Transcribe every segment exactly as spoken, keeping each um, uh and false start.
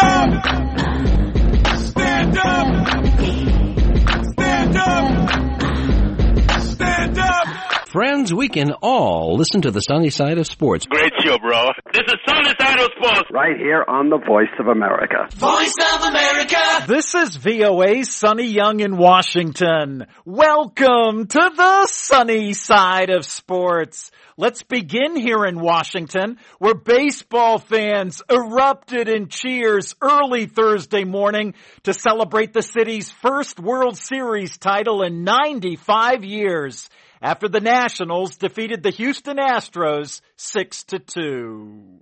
up! Stand up! Stand up! Stand up! Friends, we can all listen to the sunny side of sports. Great show, bro. This is Sunny Side of Sports. Right here on the Voice of America. Voice of America. This is V O A's Sonny Young in Washington. Welcome to the sunny side of sports. Let's begin here in Washington, where baseball fans erupted in cheers early Thursday morning to celebrate the city's first World Series title in ninety-five years. After the Nationals defeated the Houston Astros six to two.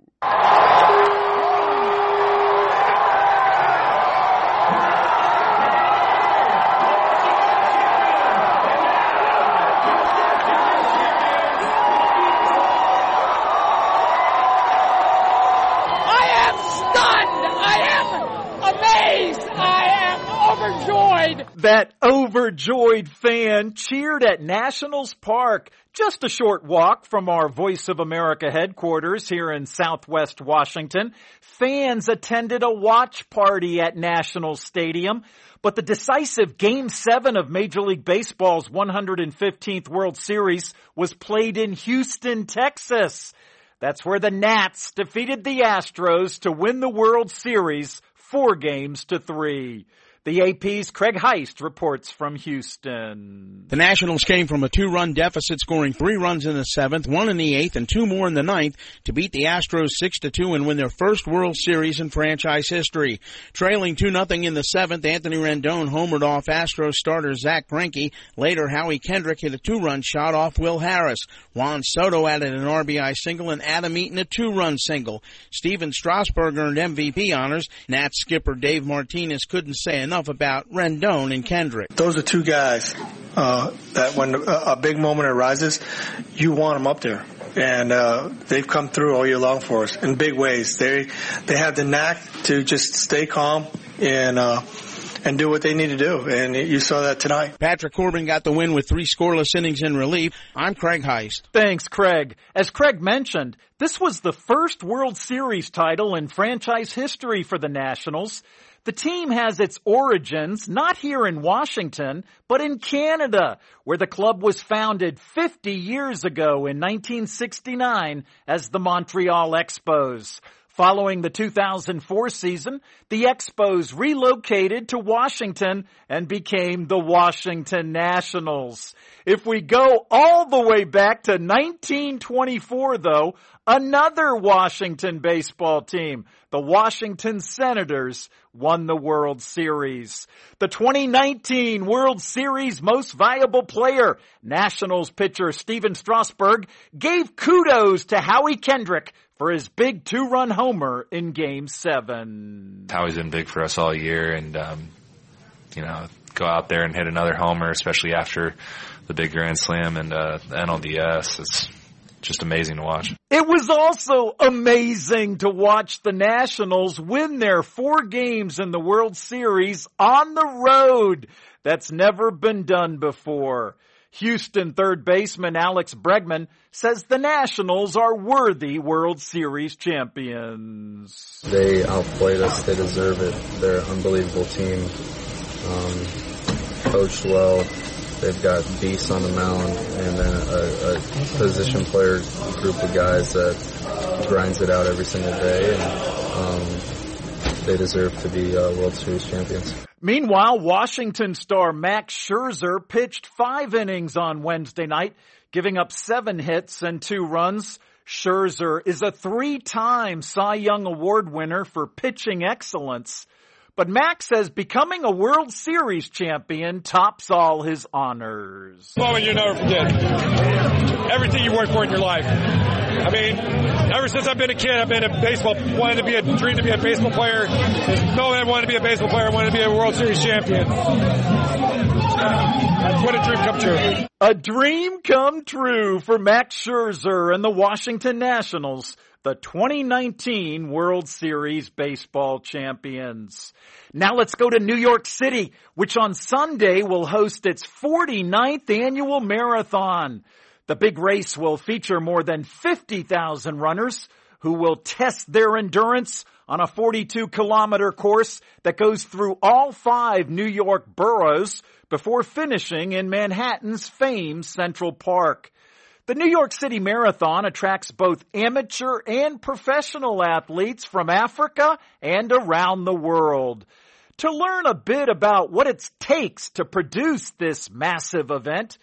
Overjoyed. That overjoyed fan cheered at Nationals Park, just a short walk from our Voice of America headquarters here in Southwest Washington. Fans attended a watch party at Nationals Stadium, but the decisive Game seven of Major League Baseball's one hundred fifteenth World Series was played in Houston, Texas. That's where the Nats defeated the Astros to win the World Series four games to three. The A P's Craig Heist reports from Houston. The Nationals came from a two-run deficit, scoring three runs in the seventh, one in the eighth, and two more in the ninth to beat the Astros six to two and win their first World Series in franchise history. Trailing two nothing in the seventh, Anthony Rendon homered off Astros starter Zach Greinke. Later, Howie Kendrick hit a two-run shot off Will Harris. Juan Soto added an R B I single and Adam Eaton a two-run single. Steven Strasburg earned M V P honors. Nats skipper Dave Martinez couldn't say enough about Rendon and Kendrick. Those are two guys uh, that when a, a big moment arises, you want them up there. And uh, they've come through all year long for us in big ways. They they have the knack to just stay calm and uh, and do what they need to do. And you saw that tonight. Patrick Corbin got the win with three scoreless innings in relief. I'm Craig Heist. Thanks, Craig. As Craig mentioned, this was the first World Series title in franchise history for the Nationals. The team has its origins not here in Washington, but in Canada, where the club was founded fifty years ago in nineteen sixty-nine as the Montreal Expos. Following the two thousand four season, the Expos relocated to Washington and became the Washington Nationals. If we go all the way back to nineteen twenty-four, though, another Washington baseball team, the Washington Senators, won the World Series. The twenty nineteen World Series most valuable player, Nationals pitcher Steven Strasburg, gave kudos to Howie Kendrick for his big two-run homer in Game seven. Howie's been big for us all year, and, um, you know, go out there and hit another homer, especially after the big Grand Slam and uh, N L D S. It's just amazing to watch. It was also amazing to watch the Nationals win their four games in the World Series on the road. That's never been done before. Houston third baseman Alex Bregman says the Nationals are worthy World Series champions. They outplayed us. They deserve it. They're an unbelievable team. Um, coached well. They've got beasts on the mound, and then a, a position player group of guys that grinds it out every single day, and um, they deserve to be uh, World Series champions. Meanwhile, Washington star Max Scherzer pitched five innings on Wednesday night, giving up seven hits and two runs. Scherzer is a three-time Cy Young Award winner for pitching excellence. But Max says becoming a World Series champion tops all his honors. Moment you never forget. Everything you worked for in your life. I mean, ever since I've been a kid, I've been a baseball, wanted to be a dream to be a baseball player. No man wanted to be a baseball player, I wanted to be a World Series champion. What a dream come true. A dream come true for Max Scherzer and the Washington Nationals, the twenty nineteen World Series baseball champions. Now let's go to New York City, which on Sunday will host its forty-ninth annual marathon. The big race will feature more than fifty thousand runners who will test their endurance on a forty-two kilometer course that goes through all five New York boroughs before finishing in Manhattan's famed Central Park. The New York City Marathon attracts both amateur and professional athletes from Africa and around the world. To learn a bit about what it takes to produce this massive event,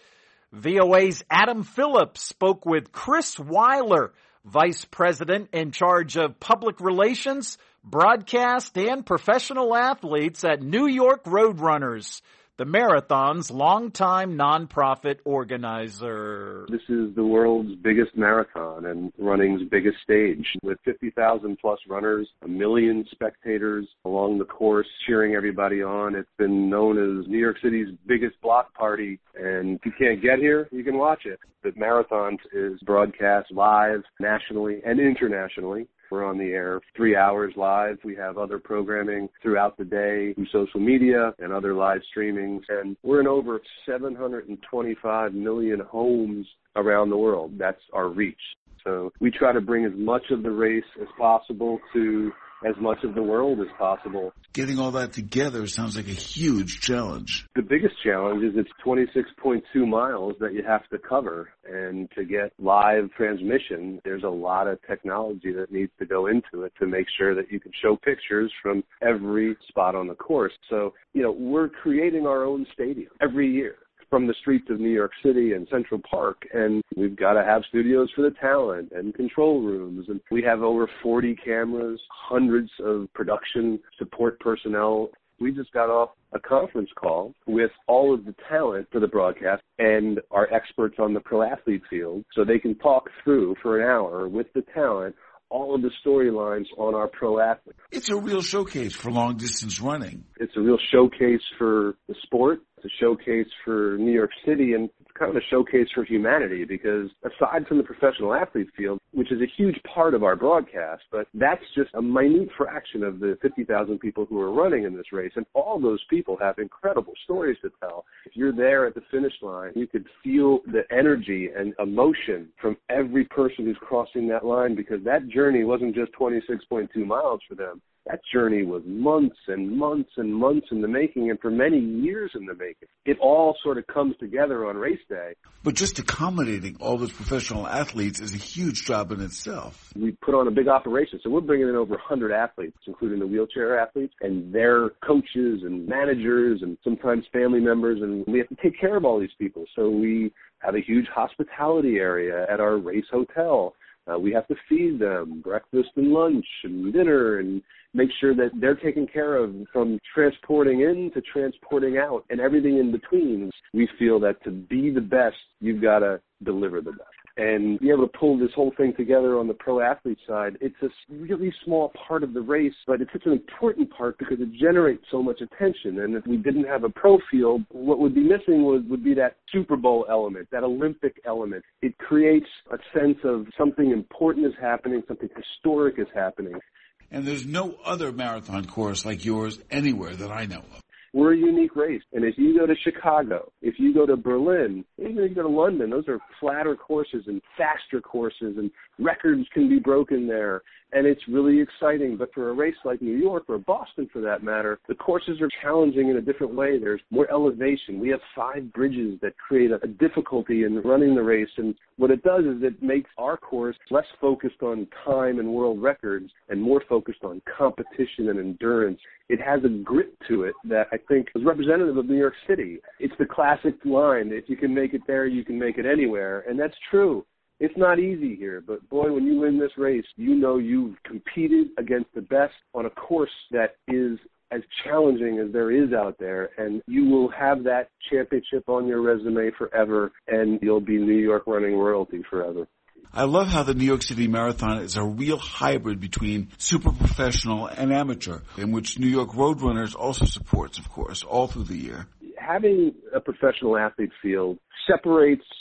V O A's Adam Phillips spoke with Chris Weiler, Vice President in charge of Public Relations, Broadcast, and Professional Athletes at New York Roadrunners, the marathon's longtime nonprofit organizer. This is the world's biggest marathon and running's biggest stage, with fifty thousand plus runners, a million spectators along the course cheering everybody on. It's been known as New York City's biggest block party, and if you can't get here, you can watch it. The marathon is broadcast live nationally and internationally. We're on the air three hours live. We have other programming throughout the day through social media and other live streamings. And we're in over seven hundred twenty-five million homes around the world. That's our reach. So we try to bring as much of the race as possible to as much of the world as possible. Getting all that together sounds like a huge challenge. The biggest challenge is it's twenty-six point two miles that you have to cover. And to get live transmission, there's a lot of technology that needs to go into it to make sure that you can show pictures from every spot on the course. So, you know, we're creating our own stadium every year from the streets of New York City and Central Park, and we've got to have studios for the talent and control rooms, and we have over forty cameras, hundreds of production support personnel. We just got off a conference call with all of the talent for the broadcast and our experts on the pro athlete field, so they can talk through for an hour with the talent all of the storylines on our pro athletes. It's a real showcase for long-distance running. It's a real showcase for the sport. It's a showcase for New York City, and it's kind of a showcase for humanity because aside from the professional athlete field, which is a huge part of our broadcast, but that's just a minute fraction of the fifty thousand people who are running in this race, and all those people have incredible stories to tell. If you're there at the finish line, you could feel the energy and emotion from every person who's crossing that line because that journey wasn't just twenty-six point two miles for them. That journey was months and months and months in the making, and for many years in the making. It all sort of comes together on race day. But just accommodating all those professional athletes is a huge job in itself. We put on a big operation, so we're bringing in over one hundred athletes, including the wheelchair athletes, and their coaches and managers and sometimes family members, and we have to take care of all these people. So we have a huge hospitality area at our race hotel. Uh, we have to feed them breakfast and lunch and dinner and make sure that they're taken care of from transporting in to transporting out and everything in between. We feel that to be the best, you've got to deliver the best. And be able to pull this whole thing together on the pro athlete side, it's a really small part of the race, but it's such an important part because it generates so much attention. And if we didn't have a pro field, what would be missing would, would be that Super Bowl element, that Olympic element. It creates a sense of something important is happening, something historic is happening. And there's no other marathon course like yours anywhere that I know of. We're a unique race. And if you go to Chicago, if you go to Berlin, even if you go to London, those are flatter courses and faster courses, and records can be broken there. And it's really exciting. But for a race like New York or Boston, for that matter, the courses are challenging in a different way. There's more elevation. We have five bridges that create a difficulty in running the race. And what it does is it makes our course less focused on time and world records and more focused on competition and endurance. It has a grit to it that I think is representative of New York City. It's the classic line, if you can make it there, you can make it anywhere. And that's true. It's not easy here, but boy, when you win this race, you know you've competed against the best on a course that is as challenging as there is out there, and you will have that championship on your resume forever, and you'll be New York running royalty forever. I love how the New York City Marathon is a real hybrid between super professional and amateur, in which New York Roadrunners also supports, of course, all through the year. Having a professional athlete field separates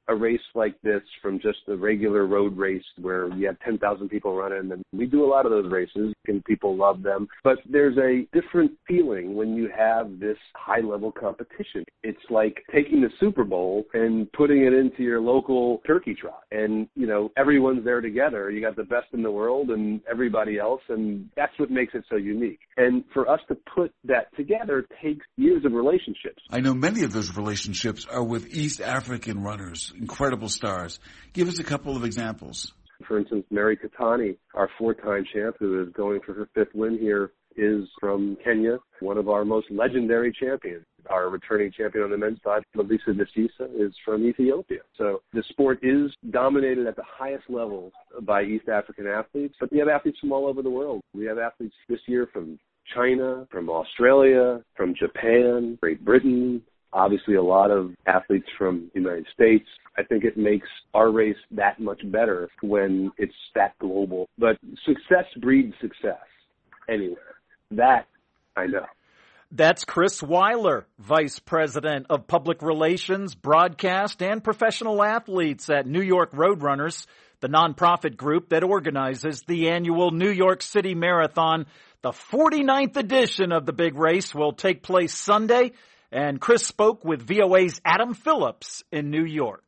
a race like this from just a regular road race where you have ten thousand people running, and we do a lot of those races and people love them. But there's a different feeling when you have this high-level competition. It's like taking the Super Bowl and putting it into your local turkey trot. And, you know, everyone's there together. You got the best in the world and everybody else, and that's what makes it so unique. And for us to put that together takes years of relationships. I know many of those relationships are with East African runners, incredible stars. Give us a couple of examples. For instance, Mary Katani, our four-time champ who is going for her fifth win here, is from Kenya, one of our most legendary champions. Our returning champion on the men's side, Lovisa Desisa, is from Ethiopia. So the sport is dominated at the highest level by East African athletes, but we have athletes from all over the world. We have athletes this year from China, from Australia, from Japan, Great Britain, obviously a lot of athletes from the United States. I think it makes our race that much better when it's that global. But success breeds success anywhere. That I know. That's Chris Weiler, Vice President of Public Relations, Broadcast, and Professional Athletes at New York Roadrunners, the nonprofit group that organizes the annual New York City Marathon. The forty-ninth edition of the big race will take place Sunday, and Chris spoke with V O A's Adam Phillips in New York.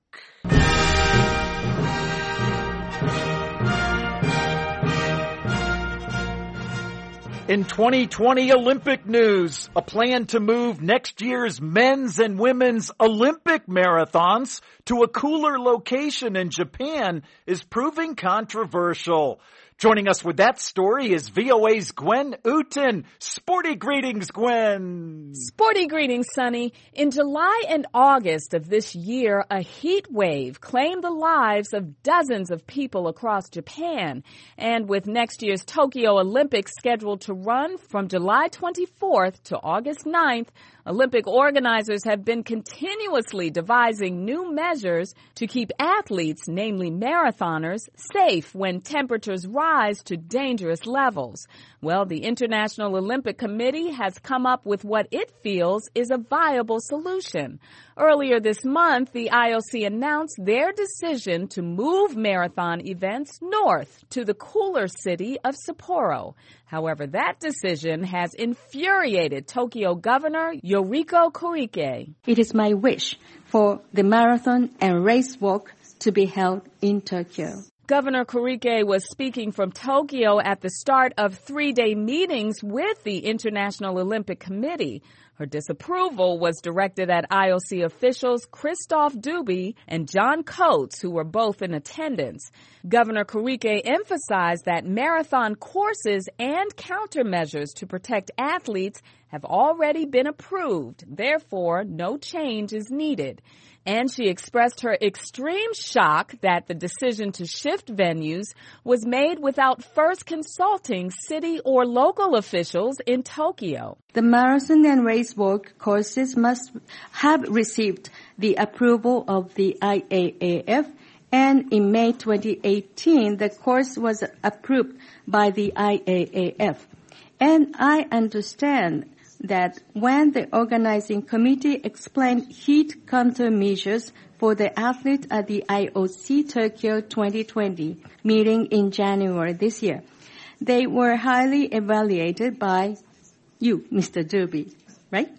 In twenty twenty Olympic news, a plan to move next year's men's and women's Olympic marathons to a cooler location in Japan is proving controversial. Joining us with that story is V O A's Gwen Uten. Sporty greetings, Gwen. Sporty greetings, Sonny. In July and August of this year, a heat wave claimed the lives of dozens of people across Japan. And with next year's Tokyo Olympics scheduled to run from July twenty-fourth to August ninth, Olympic organizers have been continuously devising new measures to keep athletes, namely marathoners, safe when temperatures rise to dangerous levels. Well, the International Olympic Committee has come up with what it feels is a viable solution. Earlier this month, the I O C announced their decision to move marathon events north to the cooler city of Sapporo. However, that decision has infuriated Tokyo Governor Yoriko Koike. It is my wish for the marathon and race walk to be held in Tokyo. Governor Koike was speaking from Tokyo at the start of three-day meetings with the International Olympic Committee. Her disapproval was directed at I O C officials Christophe Duby and John Coates, who were both in attendance. Governor Koike emphasized that marathon courses and countermeasures to protect athletes have already been approved. Therefore, no change is needed. And she expressed her extreme shock that the decision to shift venues was made without first consulting city or local officials in Tokyo. The marathon and race walk courses must have received the approval of the I A A F, and in May twenty eighteen, the course was approved by the I A A F. And I understand that when the organizing committee explained heat countermeasures for the athletes at the I O C Tokyo twenty twenty meeting in January this year, they were highly evaluated by you, Mister Duby, right?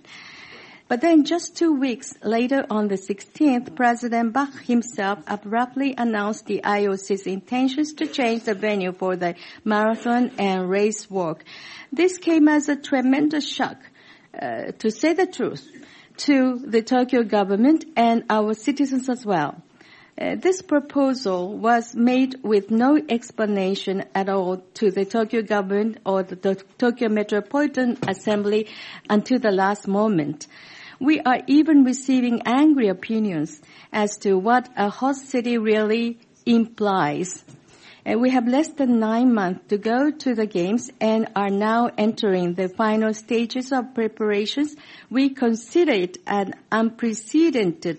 But then just two weeks later, on the sixteenth, President Bach himself abruptly announced the I O C's intentions to change the venue for the marathon and race walk. This came as a tremendous shock, uh, to say the truth, to the Tokyo government and our citizens as well. Uh, this proposal was made with no explanation at all to the Tokyo government or the, the Tokyo Metropolitan Assembly until the last moment. We are even receiving angry opinions as to what a host city really implies. And we have less than nine months to go to the games and are now entering the final stages of preparations. We consider it an unprecedented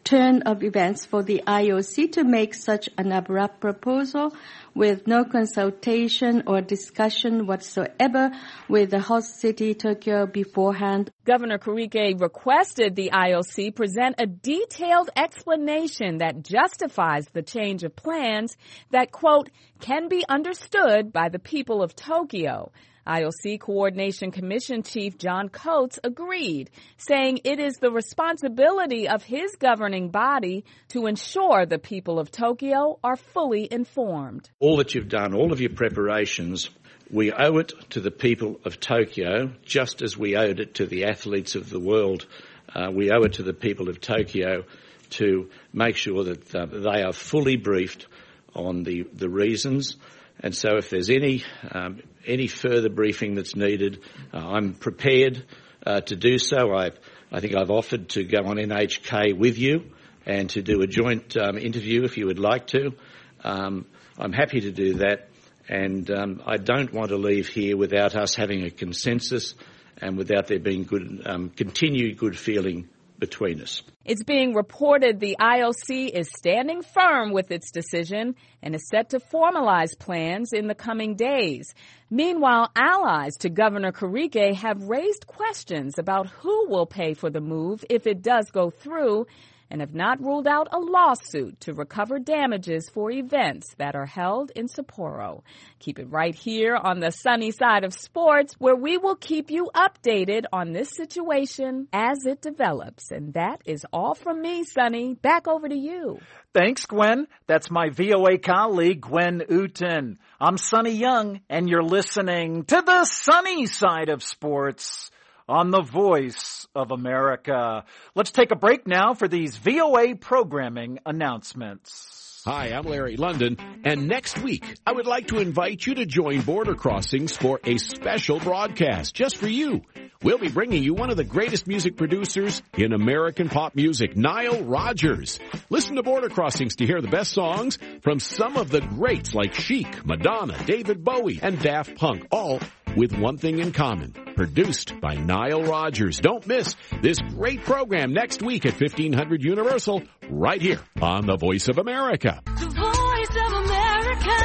turn of events for the I O C to make such an abrupt proposal with no consultation or discussion whatsoever with the host city, Tokyo, beforehand. Governor Koike requested the I O C present a detailed explanation that justifies the change of plans that, quote, can be understood by the people of Tokyo. I O C Coordination Commission Chief John Coates agreed, saying it is the responsibility of his governing body to ensure the people of Tokyo are fully informed. All that you've done, all of your preparations, we owe it to the people of Tokyo, just as we owed it to the athletes of the world. Uh, we owe it to the people of Tokyo to make sure that uh, they are fully briefed on the, the reasons. And so if there's any um, any further briefing that's needed, uh, I'm prepared uh, to do so. I've, I think I've offered to go on N H K with you and to do a joint um, interview if you would like to. Um, I'm happy to do that, and um, I don't want to leave here without us having a consensus and without there being good, um, continued good feeling between us. It's being reported the I O C is standing firm with its decision and is set to formalize plans in the coming days. Meanwhile, allies to Governor Koike have raised questions about who will pay for the move if it does go through, and have not ruled out a lawsuit to recover damages for events that are held in Sapporo. Keep it right here on the sunny side of sports, where we will keep you updated on this situation as it develops. And that is all from me, Sunny. Back over to you. Thanks, Gwen. That's my V O A colleague, Gwen Uten. I'm Sonny Young, and you're listening to the sunny side of sports on the Voice of America. Let's take a break now for these V O A programming announcements. Hi, I'm Larry London, and next week I would like to invite you to join Border Crossings for a special broadcast just for you. We'll be bringing you one of the greatest music producers in American pop music, Nile Rodgers. Listen to Border Crossings to hear the best songs from some of the greats like Chic, Madonna, David Bowie, and Daft Punk, all with one thing in common, produced by Nile Rodgers. Don't miss this great program next week at fifteen hundred Universal, right here on the Voice of America. The Voice of America.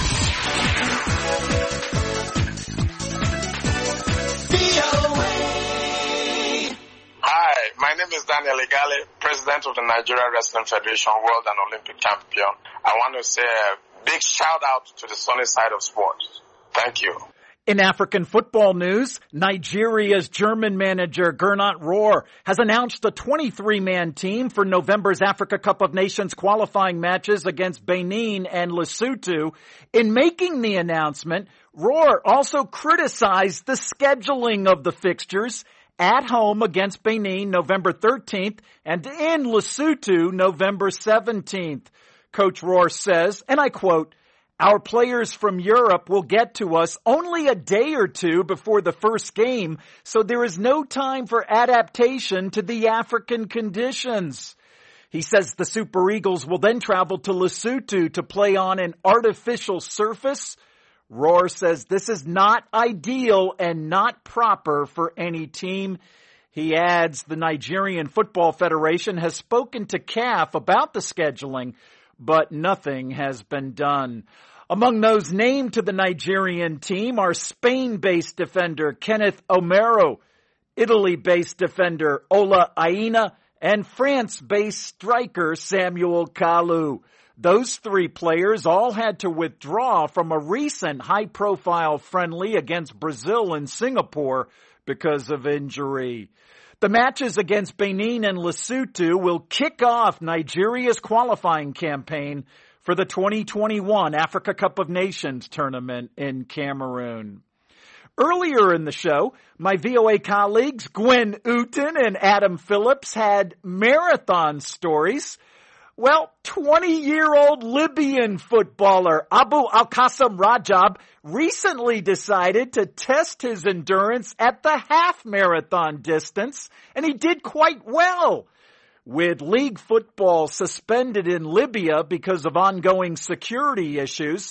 Hi, my name is Daniel Igale, President of the Nigeria Wrestling Federation, World and Olympic Champion. I want to say a big shout out to the sunny side of sports. Thank you. In African football news, Nigeria's German manager Gernot Rohr has announced a twenty-three man team for November's Africa Cup of Nations qualifying matches against Benin and Lesotho. In making the announcement, Rohr also criticized the scheduling of the fixtures: at home against Benin November thirteenth and in Lesotho November seventeenth. Coach Rohr says, and I quote, "Our players from Europe will get to us only a day or two before the first game, so there is no time for adaptation to the African conditions." He says the Super Eagles will then travel to Lesotho to play on an artificial surface. Rohr says this is not ideal and not proper for any team. He adds the Nigerian Football Federation has spoken to C A F about the scheduling, but nothing has been done. Among those named to the Nigerian team are Spain-based defender Kenneth Omero, Italy-based defender Ola Aina, and France-based striker Samuel Kalu. Those three players all had to withdraw from a recent high-profile friendly against Brazil and Singapore because of injury. The matches against Benin and Lesotho will kick off Nigeria's qualifying campaign for the twenty twenty-one Africa Cup of Nations tournament in Cameroon. Earlier in the show, my V O A colleagues Gwen Uten and Adam Phillips had marathon stories. Well, twenty-year-old Libyan footballer Abu Al-Qasim Rajab recently decided to test his endurance at the half marathon distance, and he did quite well. With league football suspended in Libya because of ongoing security issues,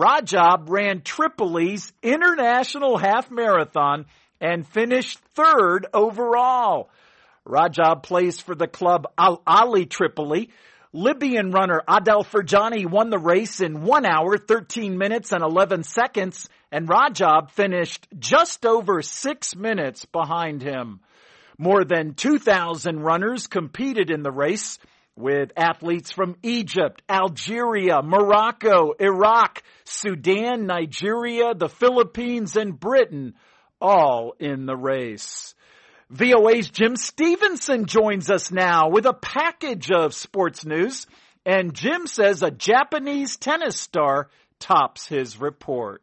Rajab ran Tripoli's international half marathon and finished third overall. Rajab plays for the club Al Ahly Tripoli. Libyan runner Adel Ferjani won the race in one hour, thirteen minutes and eleven seconds, and Rajab finished just over six minutes behind him. More than two thousand runners competed in the race, with athletes from Egypt, Algeria, Morocco, Iraq, Sudan, Nigeria, the Philippines, and Britain, all in the race. V O A's Jim Stevenson joins us now with a package of sports news, and Jim says a Japanese tennis star tops his report.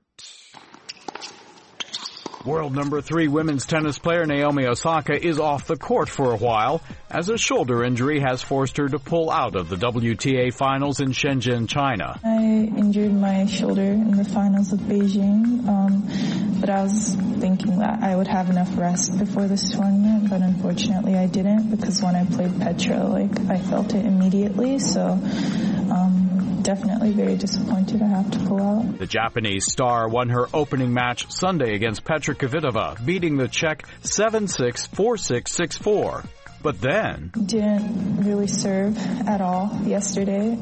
World number three women's tennis player Naomi Osaka is off the court for a while, as a shoulder injury has forced her to pull out of the W T A finals in Shenzhen, China. I injured my shoulder in the finals of Beijing, um, but I was thinking that I would have enough rest before this tournament, but unfortunately I didn't, because when I played Petra, like, I felt it immediately, so um definitely very disappointed I have to pull out. The Japanese star won her opening match Sunday against Petra Kvitova, beating the Czech seven six, four six, six four. But then... Didn't really serve at all yesterday,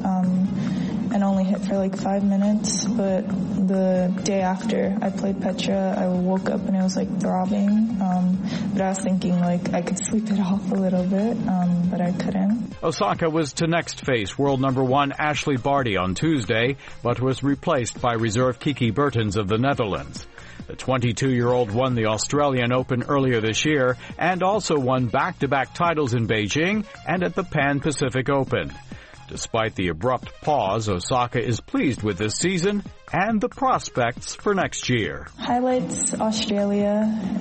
um, and only hit for like five minutes, but the day after I played Petra, I woke up and it was like throbbing, um, but I was thinking like I could sleep it off a little bit, um, but I couldn't. Osaka was to next face world number one Ashley Barty on Tuesday, but was replaced by reserve Kiki Bertens of the Netherlands. The twenty-two-year-old won the Australian Open earlier this year and also won back-to-back titles in Beijing and at the Pan Pacific Open. Despite the abrupt pause, Osaka is pleased with this season and the prospects for next year. Highlights Australia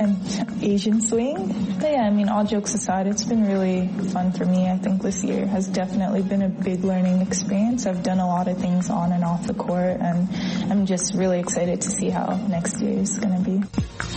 and Asian swing. But yeah, I mean, all jokes aside, it's been really fun for me. I think this year has definitely been a big learning experience. I've done a lot of things on and off the court, and I'm just really excited to see how next year is going to be.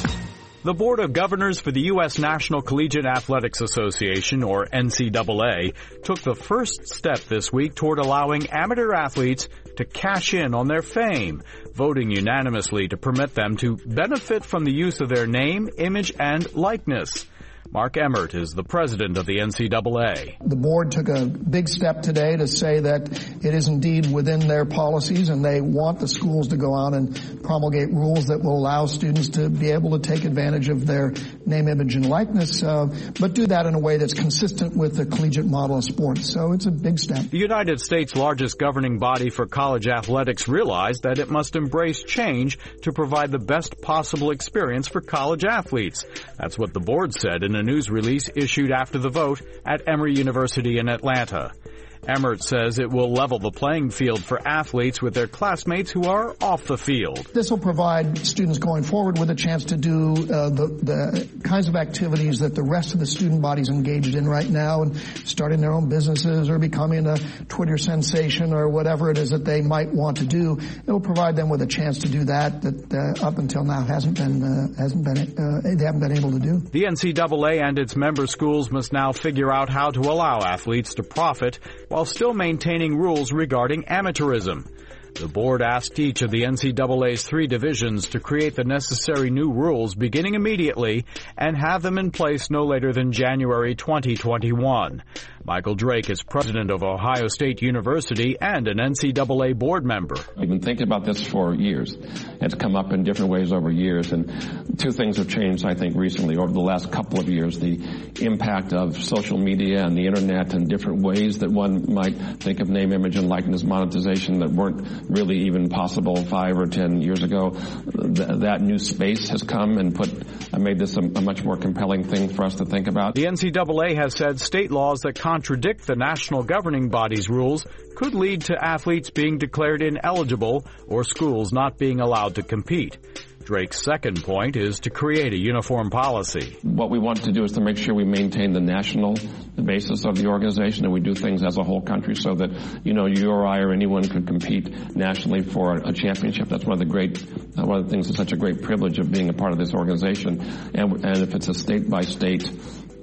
The Board of Governors for the U S National Collegiate Athletics Association, or N C double A, took the first step this week toward allowing amateur athletes to cash in on their fame, voting unanimously to permit them to benefit from the use of their name, image, and likeness. Mark Emmert is the president of the N C double A. The board took a big step today to say that it is indeed within their policies, and they want the schools to go out and promulgate rules that will allow students to be able to take advantage of their name, image, and likeness, uh, but do that in a way that's consistent with the collegiate model of sports. So it's a big step. The United States' largest governing body for college athletics realized that it must embrace change to provide the best possible experience for college athletes. That's what the board said in a news release issued after the vote at Emory University in Atlanta. Emmert says it will level the playing field for athletes with their classmates who are off the field. This will provide students going forward with a chance to do uh, the, the kinds of activities that the rest of the student body's engaged in right now, and starting their own businesses or becoming a Twitter sensation or whatever it is that they might want to do. It will provide them with a chance to do that that uh, up until now hasn't been uh, hasn't been uh, they haven't been able to do. The N C double A and its member schools must now figure out how to allow athletes to profit while still maintaining rules regarding amateurism. The board asked each of the N C double A's three divisions to create the necessary new rules beginning immediately and have them in place no later than January twenty twenty-one. Michael Drake is president of Ohio State University and an N C double A board member. We've been thinking about this for years. It's come up in different ways over years, and two things have changed, I think, recently over the last couple of years. The impact of social media and the internet and different ways that one might think of name, image, and likeness monetization that weren't really even possible five or ten years ago. Th- that new space has come and put uh, made this a, a much more compelling thing for us to think about. The N C double A has said state laws that contradict the national governing body's rules could lead to athletes being declared ineligible or schools not being allowed to compete. Drake's second point is to create a uniform policy. What we want to do is to make sure we maintain the national basis of the organization, and we do things as a whole country so that, you know, you or I or anyone could compete nationally for a championship. That's one of the great, uh, one of the things that's such a great privilege of being a part of this organization. And, and if it's a state by state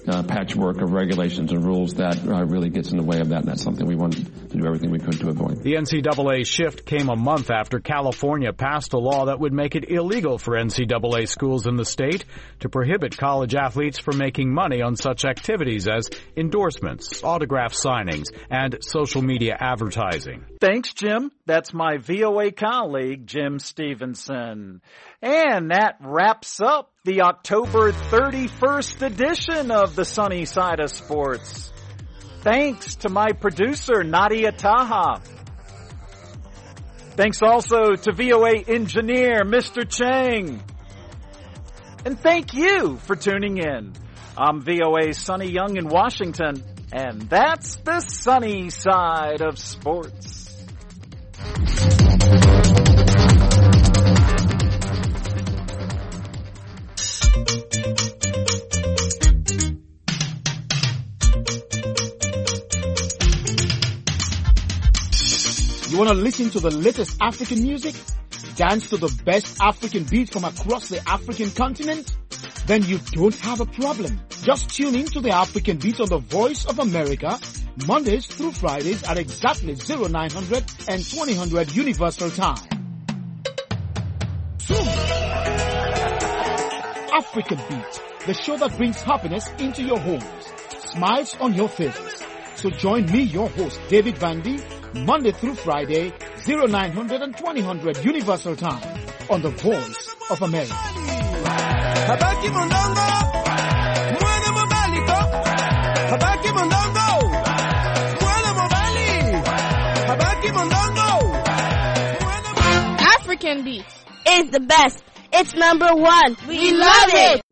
uh, patchwork of regulations and rules that uh, really gets in the way of that, and that's something we wanted to do everything we could to avoid. The N C double A shift came a month after California passed a law that would make it illegal for N C double A schools in the state to prohibit college athletes from making money on such activities as endorsements, autograph signings, and social media advertising. Thanks, Jim. That's my V O A colleague, Jim Stevenson. And that wraps up the October thirty-first edition of the Sunny Side of Sports. Thanks to my producer, Nadia Taha. Thanks also to V O A engineer, Mister Chang. And thank you for tuning in. I'm V O A's Sonny Young in Washington, and that's the Sunny Side of Sports. You want to listen to the latest African music? Dance to the best African beats from across the African continent? Then you don't have a problem. Just tune in to the African Beats on the Voice of America, Mondays through Fridays at exactly oh nine hundred and twenty hundred Universal Time. African Beats, the show that brings happiness into your homes, smiles on your faces. So join me, your host, David Vandy, Monday through Friday, oh nine hundred and twenty hundred Universal Time, on the Voice of America. Habaki Mondongo, Mwana Mobaliko, Habaki Mondongo, Mwana Mobali, Habaki Mondongo. African Beats is the best. It's number one. We, we love it.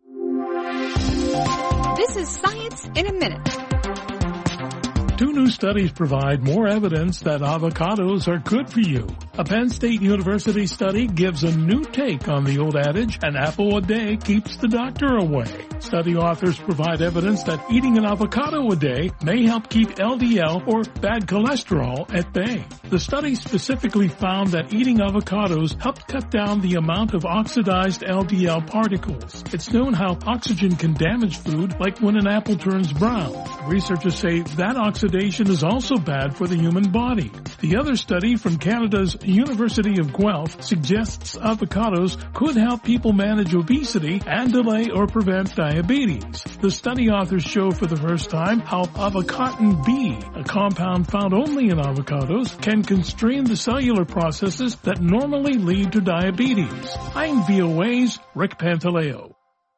This is Science in a Minute. Two new studies provide more evidence that avocados are good for you. A Penn State University study gives a new take on the old adage, an apple a day keeps the doctor away. Study authors provide evidence that eating an avocado a day may help keep L D L or bad cholesterol at bay. The study specifically found that eating avocados helped cut down the amount of oxidized L D L particles. It's known how oxygen can damage food, like when an apple turns brown. Researchers say that oxidation is also bad for the human body. The other study from Canada's University of Guelph suggests avocados could help people manage obesity and delay or prevent diabetes. The study authors show for the first time how avocatin B, a compound found only in avocados, can constrain the cellular processes that normally lead to diabetes. I'm V O A's Rick Pantaleo.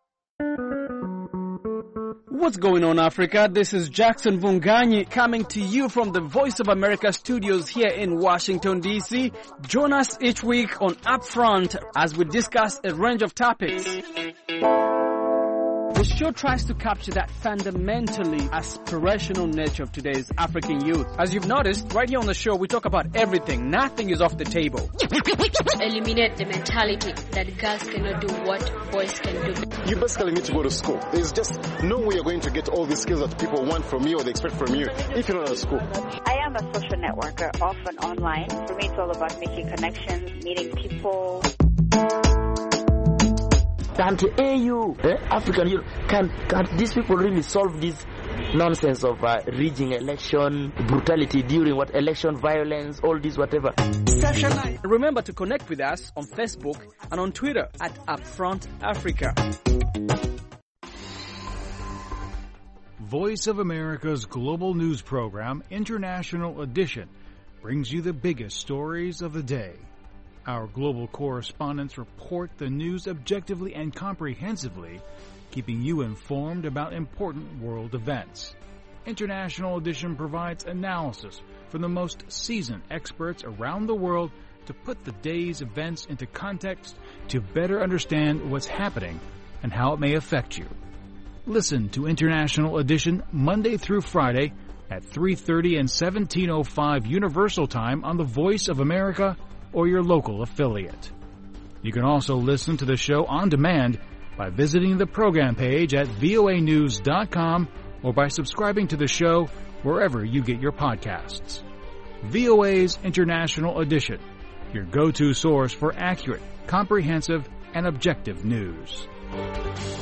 What's going on, Africa? This is Jackson Vunganyi coming to you from the Voice of America studios here in Washington, D C. Join us each week on Upfront as we discuss a range of topics. The show tries to capture that fundamentally aspirational nature of today's African youth. As you've noticed, right here on the show, we talk about everything. Nothing is off the table. Eliminate the mentality that girls cannot do what boys can do. You basically need to go to school. There's just no way you're going to get all these skills that people want from you or they expect from you if you're not at school. I am a social networker, often online. For me, it's all about making connections, meeting people. Can't A U, eh, African Union, can, can these people really solve this nonsense of uh, rigging election, brutality during what election, violence, all this whatever? Remember to connect with us on Facebook and on Twitter at Upfront Africa. Voice of America's global news program, International Edition, brings you the biggest stories of the day. Our global correspondents report the news objectively and comprehensively, keeping you informed about important world events. International Edition provides analysis from the most seasoned experts around the world to put the day's events into context to better understand what's happening and how it may affect you. Listen to International Edition Monday through Friday at three thirty and seventeen oh five Universal Time on the Voice of America or your local affiliate. You can also listen to the show on demand by visiting the program page at voa news dot com or by subscribing to the show wherever you get your podcasts. V O A's International Edition, your go-to source for accurate, comprehensive, and objective news.